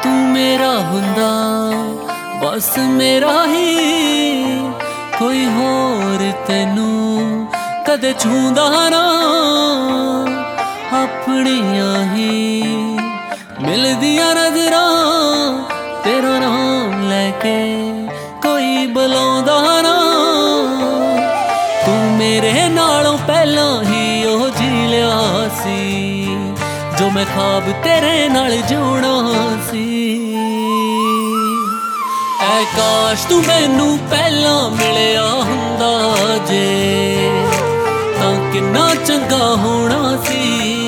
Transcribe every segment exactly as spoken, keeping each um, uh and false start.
तू मेरा हुंदा बस मेरा ही, कोई होर तैनू कदे छूंदा ना। अपनियां ही मिलदियां नजरां, तेरा नाम लैके कोई बुलांदा ना। तू मेरे नालों पहलां ही ओ जी लिया सी, जो मैं ख्वाब तेरे नाल जोड़ा सी। ऐ काश तू मैनू पहलां मिलिया हुंदा जे, तां किन्ना चंगा होना सी।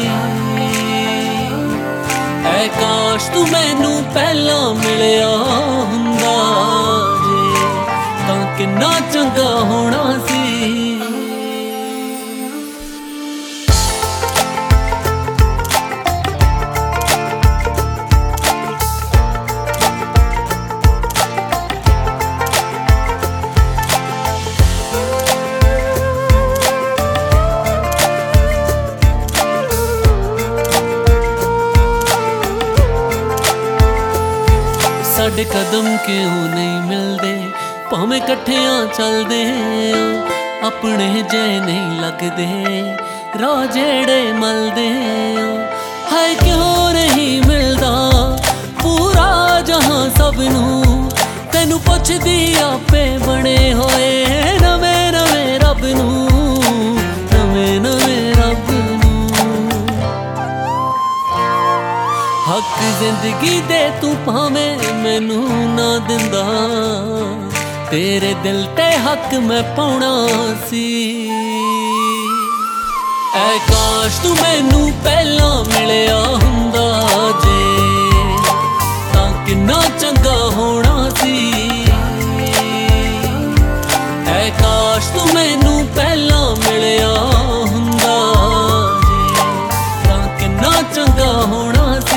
ऐ काश तू मैनू पहलां मिलिया हुंदा जे, तां किन्ना चंगा होना सी। साडे कदम क्यों नहीं मिलते, भावें कट्ठियां चलदे आ, अपने जे नहीं लगदे राह जेड़े मलदे आ। हाय क्यों नहीं मिलदा पूरा जहां सबनू, तैनू पुछदी आपे बने होए नवे नवे रब नू, नवे नवे रब नू। हक जिंदगी दे तू भावें मैनू ना दिंदा, तेरे दिल ते हक मैं पाउणा सी। ऐ काश तू मैनू पहलां मिलिया हुंदा जे, तां किन्ना चंगा होना सी। ऐ काश तू मैनू पहलां मिलिया हुंदा जे, तां किन्ना चंगा होना सी।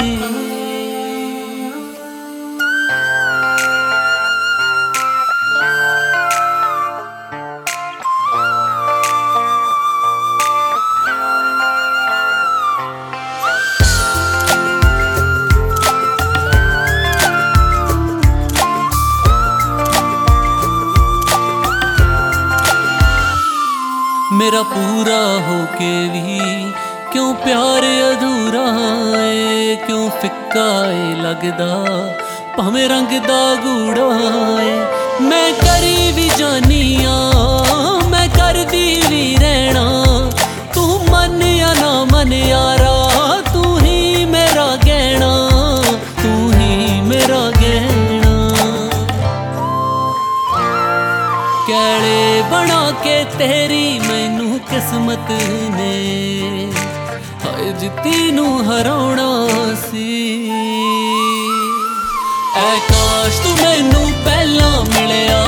मेरा पूरा होके भी क्यों प्यार अधूरा है, क्यों फिक्का है लगदा भावें रंग दा गूढ़ा है। मैं करी भी जानी आ मैं करदी भी रहना, तू मन या ना मन यारा, तू ही मेरा गहना, तू ही मेरा गहना। कैले बना के तेरी मैनू किस्मत ने, हाय जित्ती नू हराउणा सी। ऐ काश तू मैनू पहलां मिलिया